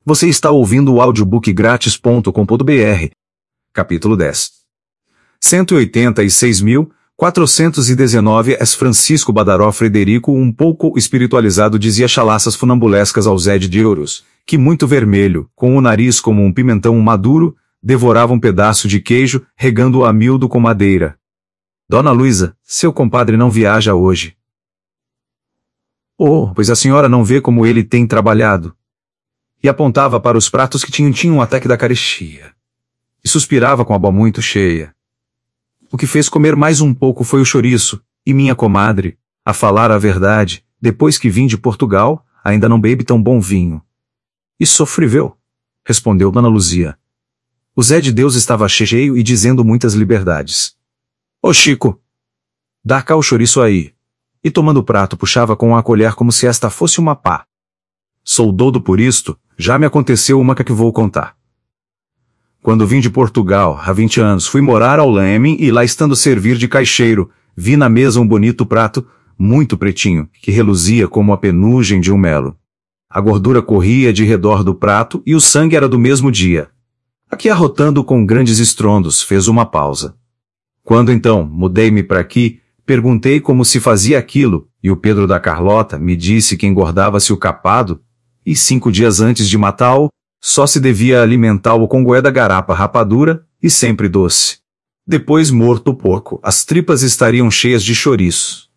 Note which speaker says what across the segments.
Speaker 1: Você está ouvindo o audiobook grátis.com.br. Capítulo 10. 186.419 Francisco Badaró Frederico, um pouco espiritualizado, dizia chalaças funambulescas ao Zé de Ouros, que, muito vermelho, com o nariz como um pimentão maduro, devorava um pedaço de queijo, regando-o a miúdo com madeira. Dona Luísa, seu compadre não viaja hoje. Oh, pois a senhora não vê como ele tem trabalhado. E apontava para os pratos que tinham um ataque da carestia. E suspirava com a boca muito cheia. O que fez comer mais um pouco foi o chouriço, e minha comadre, a falar a verdade, depois que vim de Portugal, ainda não bebe tão bom vinho. E sofrível, respondeu Dona Luzia. O Zé de Deus estava cheio e dizendo muitas liberdades. Ô Chico, dá cá o chouriço aí. E tomando o prato puxava com a colher como se esta fosse uma pá. Sou doido por isto, já me aconteceu uma que vou contar. Quando vim de Portugal, há 20 anos, fui morar ao Leme e lá estando servir de caixeiro, vi na mesa um bonito prato, muito pretinho, que reluzia como a penugem de um melo. A gordura corria de redor do prato e o sangue era do mesmo dia. Aqui arrotando com grandes estrondos, fez uma pausa. Quando então mudei-me para aqui, perguntei como se fazia aquilo, e o Pedro da Carlota me disse que engordava-se o capado, e 5 dias antes de matá-lo, só se devia alimentá-lo com goé da garapa rapadura, e sempre doce. Depois morto o porco, as tripas estariam cheias de chouriço.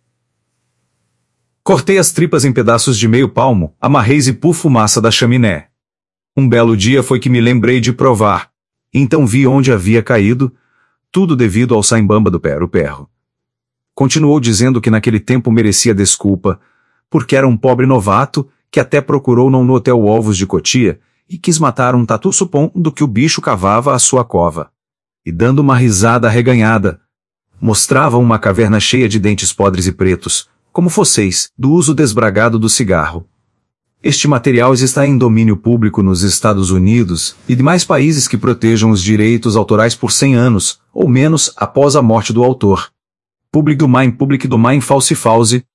Speaker 1: Cortei as tripas em pedaços de meio palmo, amarrei e pus fumaça da chaminé. Um belo dia foi que me lembrei de provar. Então vi onde havia caído, tudo devido ao saimbamba do perro. Continuou dizendo que naquele tempo merecia desculpa, porque era um pobre novato, que até procurou no hotel Ovos de Cotia, e quis matar um tatu supom do que o bicho cavava a sua cova. E dando uma risada arreganhada, mostrava uma caverna cheia de dentes podres e pretos, como fosseis, do uso desbragado do cigarro. Este material está em domínio público nos Estados Unidos e demais países que protejam os direitos autorais por 100 anos, ou menos, após a morte do autor. Public domain false,